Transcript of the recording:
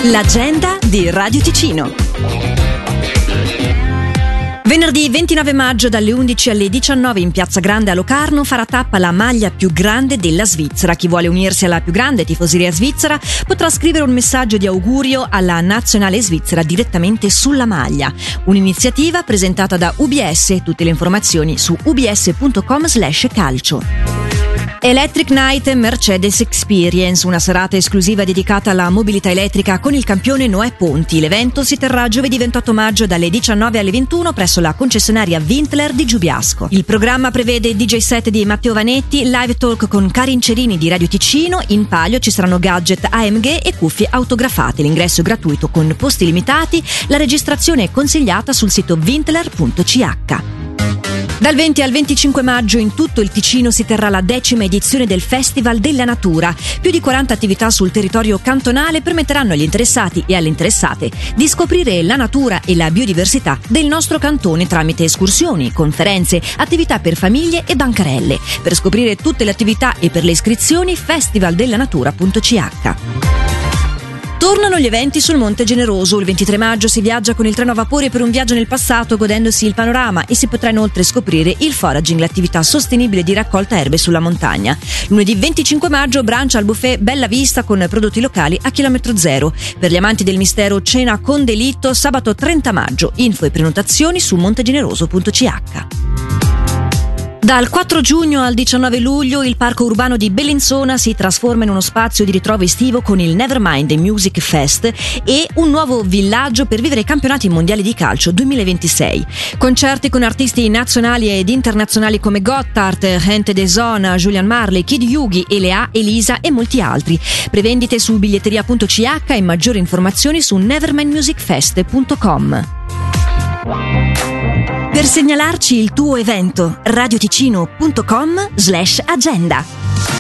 L'agenda di Radio Ticino. Venerdì 29 maggio dalle 11 alle 19 in Piazza Grande a Locarno farà tappa la maglia più grande della Svizzera. Chi vuole unirsi alla più grande tifoseria svizzera potrà scrivere un messaggio di augurio alla nazionale svizzera direttamente sulla maglia. Un'iniziativa presentata da UBS. Tutte le informazioni su ubs.com/calcio. Electric Night Mercedes Experience, una serata esclusiva dedicata alla mobilità elettrica con il campione Noè Ponti. L'evento si terrà giovedì 28 maggio dalle 19 alle 21 presso la concessionaria Vintler di Giubiasco. Il programma prevede DJ set di Matteo Vanetti, live talk con Karin Cerini di Radio Ticino, in palio ci saranno gadget AMG e cuffie autografate. L'ingresso è gratuito con posti limitati, la registrazione è consigliata sul sito vintler.ch. Dal 20 al 25 maggio in tutto il Ticino si terrà la 10ª edizione del Festival della Natura. Più di 40 attività sul territorio cantonale permetteranno agli interessati e alle interessate di scoprire la natura e la biodiversità del nostro cantone tramite escursioni, conferenze, attività per famiglie e bancarelle. Per scoprire tutte le attività e per le iscrizioni festivaldelanatura.ch. Tornano gli eventi sul Monte Generoso. Il 23 maggio si viaggia con il treno a vapore per un viaggio nel passato godendosi il panorama e si potrà inoltre scoprire il foraging, l'attività sostenibile di raccolta erbe sulla montagna. Lunedì 25 maggio brancia al buffet Bella Vista con prodotti locali a chilometro zero. Per gli amanti del mistero cena con delitto sabato 30 maggio. Info e prenotazioni su montegeneroso.ch. Dal 4 giugno al 19 luglio il parco urbano di Bellinzona si trasforma in uno spazio di ritrovo estivo con il Nevermind Music Fest e un nuovo villaggio per vivere i campionati mondiali di calcio 2026. Concerti con artisti nazionali ed internazionali come Gotthard, Gente de Zona, Julian Marley, Kid Yugi, Elea, Elisa e molti altri. Prevendite su biglietteria.ch e maggiori informazioni su nevermindmusicfest.com. Per segnalarci il tuo evento, radioticino.com/agenda.